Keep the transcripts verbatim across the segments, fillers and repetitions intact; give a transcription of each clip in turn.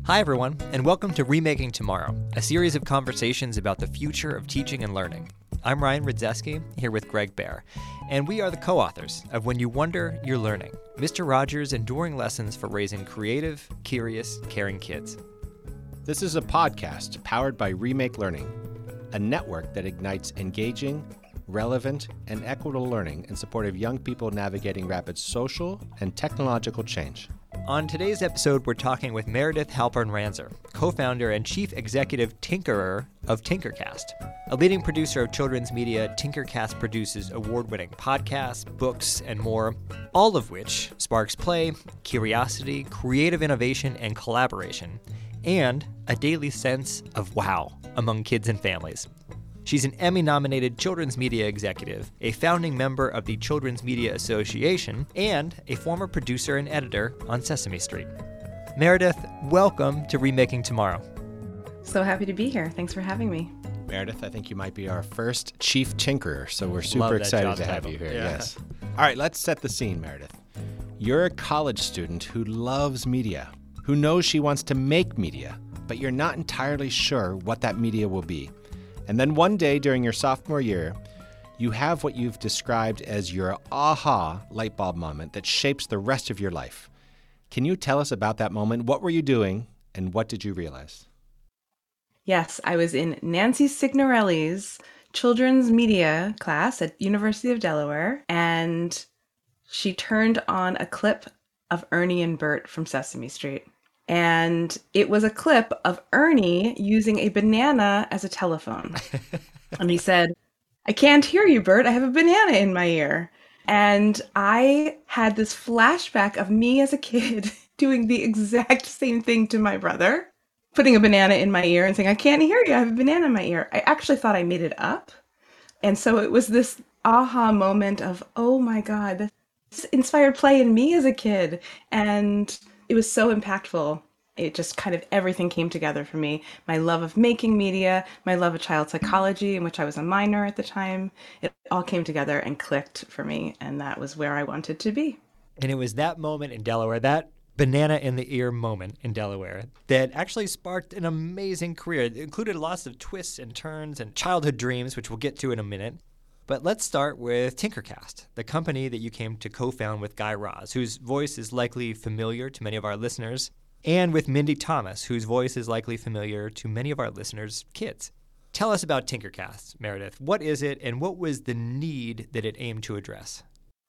Hi, everyone, and welcome to Remaking Tomorrow, a series of conversations about the future of teaching and learning. I'm Ryan Rudzeski, here with Greg Baer, and we are the co-authors of When You Wonder, You're Learning, Mister Rogers' enduring lessons for raising creative, curious, caring kids. This is a podcast powered by Remake Learning, a network that ignites engaging, relevant, and equitable learning in support of young people navigating rapid social and technological change. On today's episode, we're talking with Meredith Halpern-Ranzer, co-founder and chief executive tinkerer of Tinkercast. A leading producer of children's media, Tinkercast produces award-winning podcasts, books, and more, all of which sparks play, curiosity, creative innovation, and collaboration, and a daily sense of wow among kids and families. She's an Emmy-nominated children's media executive, a founding member of the Children's Media Association, and a former producer and editor on Sesame Street. Meredith, welcome to Remaking Tomorrow. So happy to be here. Thanks for having me. Meredith, I think you might be our first chief tinkerer, so we're super Love that excited job to have title. you here. Yeah. Yes. All right, let's set the scene, Meredith. You're a college student who loves media, who knows she wants to make media, but you're not entirely sure what that media will be. And then one day during your sophomore year, you have what you've described as your aha light bulb moment that shapes the rest of your life. Can you tell us about that moment? What were you doing, and what did you realize? Yes, I was in Nancy Signorelli's children's media class at University of Delaware, and she turned on a clip of Ernie and Bert from Sesame Street. And it was a clip of Ernie using a banana as a telephone. And he said, "I can't hear you, Bert. I have a banana in my ear." And I had this flashback of me as a kid doing the exact same thing to my brother, putting a banana in my ear and saying, "I can't hear you. I have a banana in my ear." I actually thought I made it up. And so it was this aha moment of, oh my God, this inspired play in me as a kid. And it was so impactful. It just kind of everything came together for me. My love of making media, my love of child psychology, in which I was a minor at the time, it all came together and clicked for me. And that was where I wanted to be. And it was that moment in Delaware, that banana in the ear moment in Delaware, that actually sparked an amazing career. It included lots of twists and turns and childhood dreams, which we'll get to in a minute. But let's start with Tinkercast, the company that you came to co-found with Guy Raz, whose voice is likely familiar to many of our listeners, and with Mindy Thomas, whose voice is likely familiar to many of our listeners' kids. Tell us about Tinkercast, Meredith. What is it, and what was the need that it aimed to address?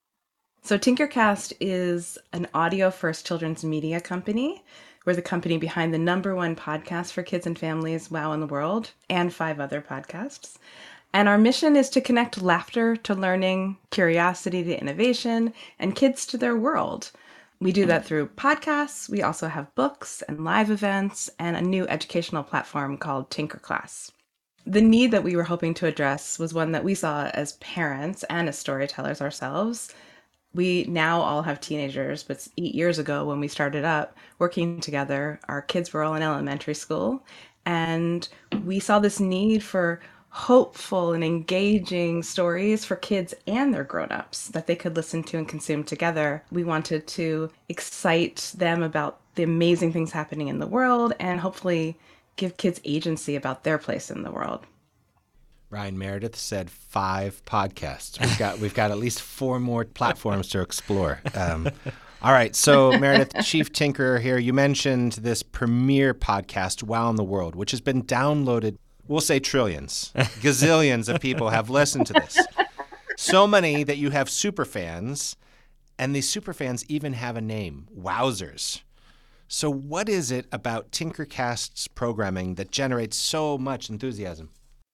So Tinkercast is an audio-first children's media company. We're the company behind the number one podcast for kids and families, Wow in the World, and five other podcasts. And our mission is to connect laughter to learning, curiosity to innovation, and kids to their world. We do that through podcasts. We also have books and live events and a new educational platform called Tinkerclass. The need that we were hoping to address was one that we saw as parents and as storytellers ourselves. We now all have teenagers, but eight years ago when we started up working together, our kids were all in elementary school, and we saw this need for hopeful and engaging stories for kids and their grown-ups that they could listen to and consume together. We wanted to excite them about the amazing things happening in the world and hopefully give kids agency about their place in the world. Ryan, Meredith said five podcasts. We've got we've got at least four more platforms to explore. Um, all right, so Meredith, Chief Tinkerer here. You mentioned this premier podcast, Wow in the World, which has been downloaded. We'll say trillions, gazillions of people have listened to this. So many that you have super fans, and these super fans even have a name, Wowzers. So what is it about Tinkercast's programming that generates so much enthusiasm?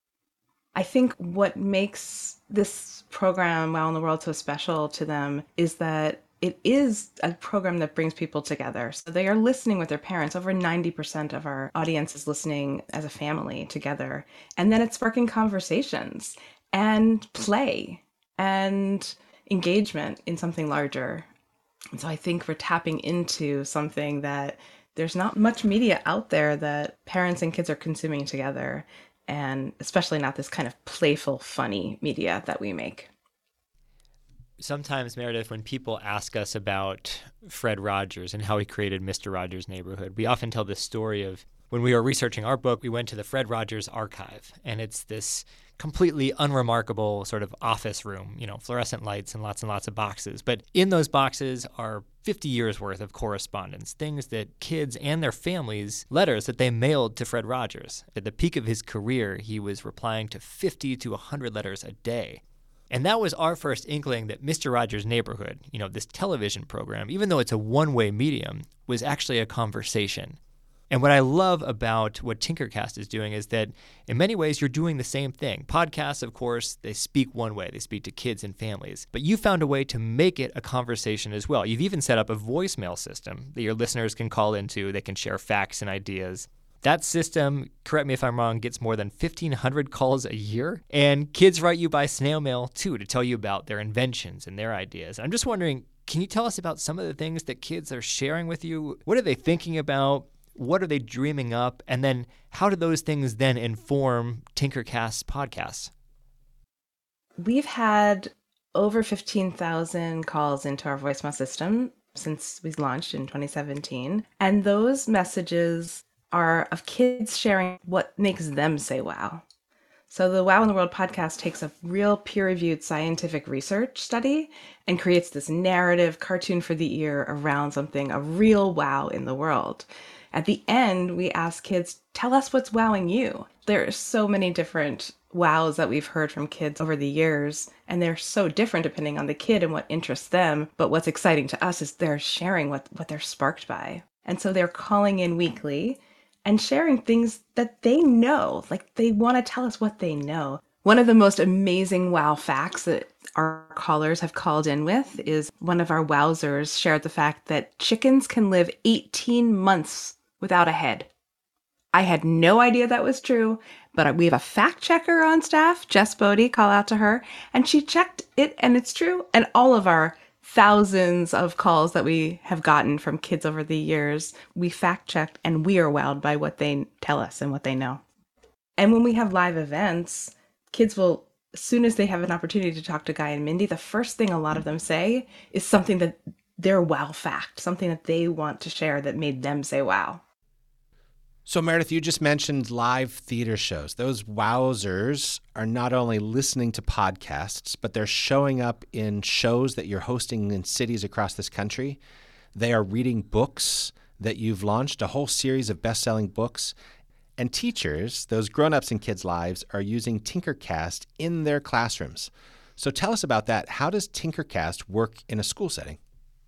I think what makes this program, Wow in the World, so special to them is that it is a program that brings people together. So they are listening with their parents. Over ninety percent of our audience is listening as a family together. And then it's sparking conversations and play and engagement in something larger. And so I think we're tapping into something that there's not much media out there that parents and kids are consuming together. And especially not this kind of playful, funny media that we make. Sometimes, Meredith, when people ask us about Fred Rogers and how he created Mister Rogers' Neighborhood, we often tell this story of when we were researching our book, we went to the Fred Rogers Archive, and it's this completely unremarkable sort of office room, you know, fluorescent lights and lots and lots of boxes. But in those boxes are fifty years worth of correspondence, things that kids and their families, letters that they mailed to Fred Rogers. At the peak of his career, he was replying to fifty to one hundred letters a day. And that was our first inkling that Mister Rogers' Neighborhood, you know, this television program, even though it's a one-way medium, was actually a conversation. And what I love about what Tinkercast is doing is that in many ways you're doing the same thing. Podcasts, of course, they speak one way. They speak to kids and families. But you found a way to make it a conversation as well. You've even set up a voicemail system that your listeners can call into. They can share facts and ideas. That system, correct me if I'm wrong, gets more than fifteen hundred calls a year. And kids write you by snail mail, too, to tell you about their inventions and their ideas. I'm just wondering, can you tell us about some of the things that kids are sharing with you? What are they thinking about? What are they dreaming up? And then how do those things then inform Tinkercast's podcasts? We've had over fifteen thousand calls into our voicemail system since we launched in twenty seventeen. And those messages are of kids sharing what makes them say wow. So the Wow in the World podcast takes a real peer-reviewed scientific research study and creates this narrative cartoon for the ear around something, a real wow in the world. At the end, we ask kids, tell us what's wowing you. There are so many different wows that we've heard from kids over the years, and they're so different depending on the kid and what interests them. But what's exciting to us is they're sharing what, what they're sparked by. And so they're calling in weekly and sharing things that they know, like they want to tell us what they know. One of the most amazing wow facts that our callers have called in with is one of our wowzers shared the fact that chickens can live eighteen months without a head. I had no idea that was true, but we have a fact checker on staff, Jess Bodie, call out to her, and she checked it and it's true. And all of our thousands of calls that we have gotten from kids over the years, we fact checked and we are wowed by what they tell us and what they know. And when we have live events, kids will, as soon as they have an opportunity to talk to Guy and Mindy, the first thing a lot of them say is something that their wow fact, something that they want to share that made them say wow. So, Meredith, you just mentioned live theater shows. Those wowzers are not only listening to podcasts, but they're showing up in shows that you're hosting in cities across this country. They are reading books that you've launched, a whole series of best-selling books. And teachers, those grown-ups in kids' lives, are using Tinkercast in their classrooms. So tell us about that. How does Tinkercast work in a school setting?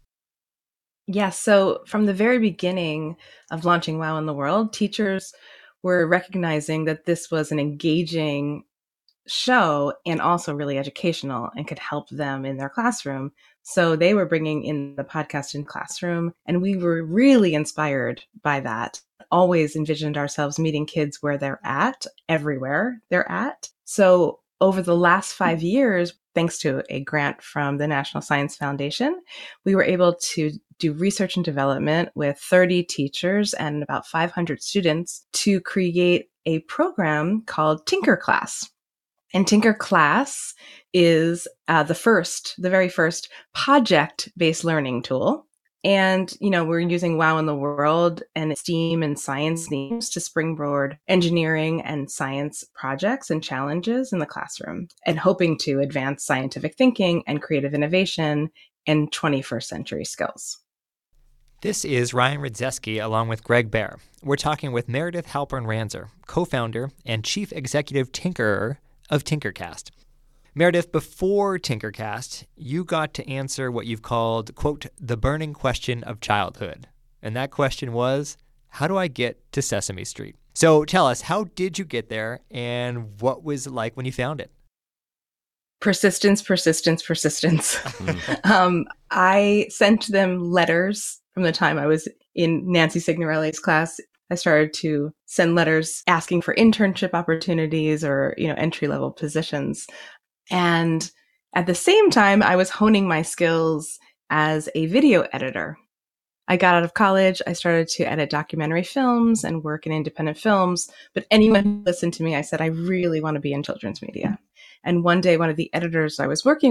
Yes, so from the very beginning of launching Wow in the World, teachers were recognizing that this was an engaging show and also really educational and could help them in their classroom. So they were bringing in the podcast in classroom, and we were really inspired by that. Always envisioned ourselves meeting kids where they're at, everywhere they're at. So over the last five years, thanks to a grant from the National Science Foundation, we were able to do research and development with thirty teachers and about five hundred students to create a program called Tinker Class. And Tinker Class is uh, the first, the very first project-based learning tool. And, you know, we're using Wow in the World and STEAM and science themes to springboard engineering and science projects and challenges in the classroom, and hoping to advance scientific thinking and creative innovation and twenty-first century skills. This is Ryan Rydzeski along with Greg Bear. We're talking with Meredith Halpern Ranzer, co-founder and chief executive tinkerer of Tinkercast. Meredith, before Tinkercast, you got to answer what you've called, quote, the burning question of childhood. And that question was, how do I get to Sesame Street? So tell us, how did you get there and what was it like when you found it? Persistence, persistence, persistence. um, I sent them letters from the time I was in Nancy Signorelli's class. I started to send letters asking for internship opportunities or, you know, entry-level positions. And at the same time, I was honing my skills as a video editor. I got out of college, I started to edit documentary films and work in independent films. But anyone who listened to me, I said, I really want to be in children's media. And one day, one of the editors I was working with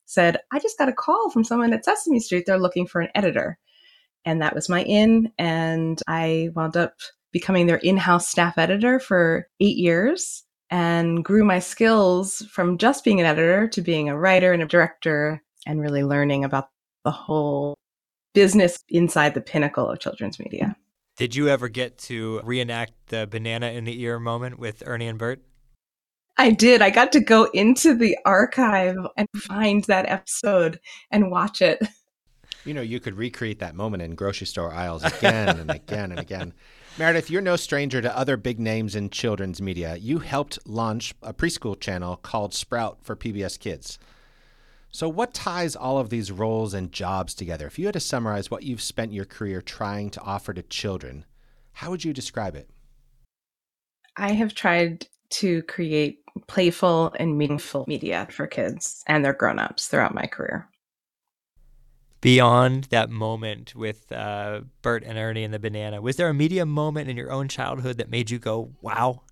said, I just got a call from someone at Sesame Street. They're looking for an editor. And that was my in. And I wound up becoming their in-house staff editor for eight years and grew my skills from just being an editor to being a writer and a director and really learning about the whole business inside the pinnacle of children's media. Did you ever get to reenact the banana in the ear moment with Ernie and Bert? I did. I got to go into the archive and find that episode and watch it. You know, you could recreate that moment in grocery store aisles again and again and again. Meredith, you're no stranger to other big names in children's media. You helped launch a preschool channel called Sprout for P B S Kids. So what ties all of these roles and jobs together? If you had to summarize what you've spent your career trying to offer to children, how would you describe it? I have tried to create playful and meaningful media for kids and their grown-ups throughout my career. Beyond that moment with uh, Bert and Ernie and the banana, was there a media moment in your own childhood that made you go, wow?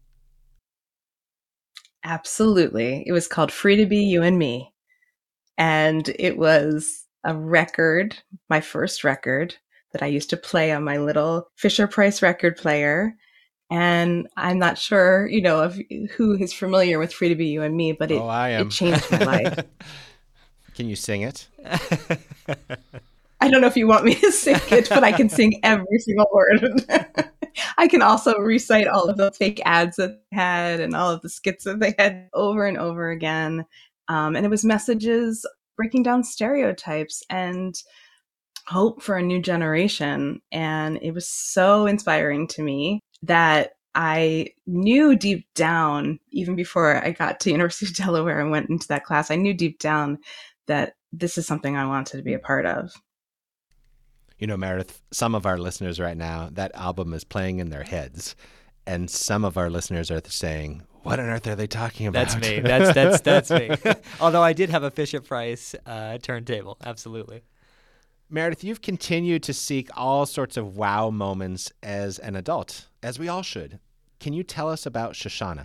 Absolutely. It was called Free to Be You and Me. And it was a record, my first record, that I used to play on my little Fisher-Price record player. And I'm not sure, you know, of who is familiar with Free to Be You and Me, but it, oh, I am. it changed my life. Can you sing it? I don't know if you want me to sing it, but I can sing every single word. I can also recite all of the fake ads that they had and all of the skits that they had over and over again. Um, and it was messages breaking down stereotypes and hope for a new generation. And it was so inspiring to me that I knew deep down, even before I got to University of Delaware and went into that class, I knew deep down that this is something I wanted to be a part of. You know, Meredith, some of our listeners right now, that album is playing in their heads. And some of our listeners are saying, what on earth are they talking about? That's me. That's that's that's me. Although I did have a Fisher-Price uh, turntable. Absolutely. Meredith, you've continued to seek all sorts of wow moments as an adult, as we all should. Can you tell us about Shoshana?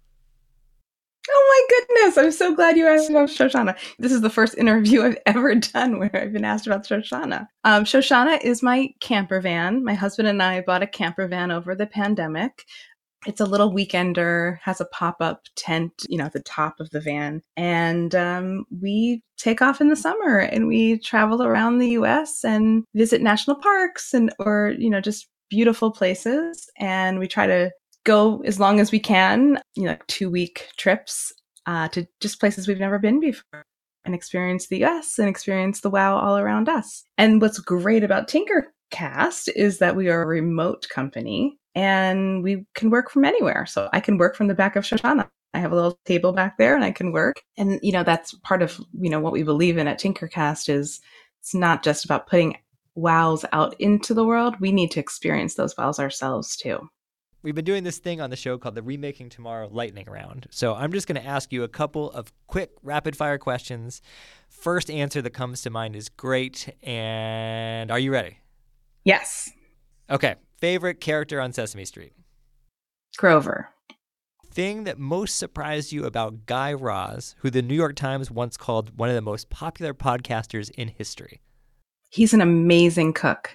Oh my goodness. I'm so glad you asked about Shoshana. This is the first interview I've ever done where I've been asked about Shoshana. Um, Shoshana is my camper van. My husband and I bought a camper van over the pandemic. It's a little weekender, has a pop-up tent, you know, at the top of the van. And um, we take off in the summer and we travel around the U S and visit national parks and, or, you know, just beautiful places. And we try to go as long as we can, you know, two week trips uh, to just places we've never been before and experience the U S and experience the wow all around us. And what's great about Tinkercast is that we are a remote company and we can work from anywhere. So I can work from the back of Shoshana. I have a little table back there and I can work. And, you know, that's part of, you know, what we believe in at Tinkercast is it's not just about putting wows out into the world. We need to experience those wows ourselves too. We've been doing this thing on the show called the Remaking Tomorrow Lightning Round. So I'm just going to ask you a couple of quick rapid-fire questions. First answer that comes to mind is great. And are you ready? Yes. Okay. Favorite character on Sesame Street? Grover. Thing that most surprised you about Guy Raz, who the New York Times once called one of the most popular podcasters in history? He's an amazing cook.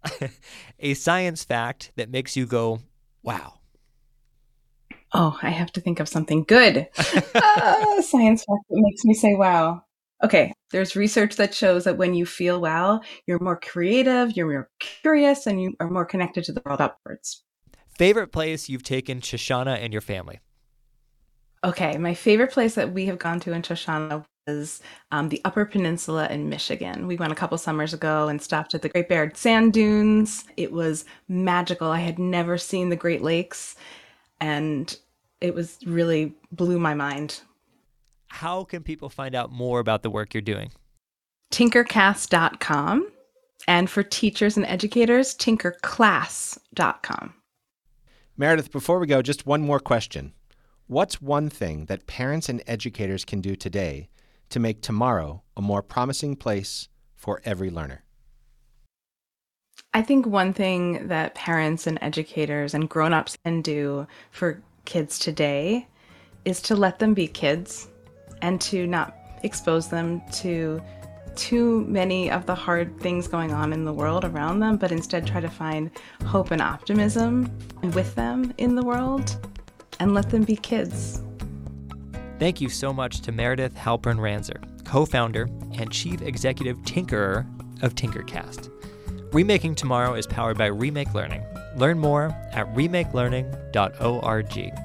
A science fact that makes you go, wow. Oh, I have to think of something good. uh, science fact that makes me say wow. Okay, there's research that shows that when you feel wow, you're more creative, you're more curious, and you are more connected to the world upwards. Favorite place you've taken Shoshana and your family? Okay, my favorite place that we have gone to in Shoshana was um, the Upper Peninsula in Michigan. We went a couple summers ago and stopped at the Great Bear Sand Dunes. It was magical. I had never seen the Great Lakes, and it was really blew my mind. How can people find out more about the work you're doing? Tinkercast dot com. And for teachers and educators, tinkerclass dot com. Meredith, before we go, just one more question. What's one thing that parents and educators can do today to make tomorrow a more promising place for every learner? I think one thing that parents and educators and grown-ups can do for kids today is to let them be kids and to not expose them to too many of the hard things going on in the world around them, but instead try to find hope and optimism with them in the world and let them be kids. Thank you so much to Meredith Halpern Ranzer, co-founder and chief executive tinkerer of Tinkercast. Remaking Tomorrow is powered by Remake Learning. Learn more at remake learning dot org.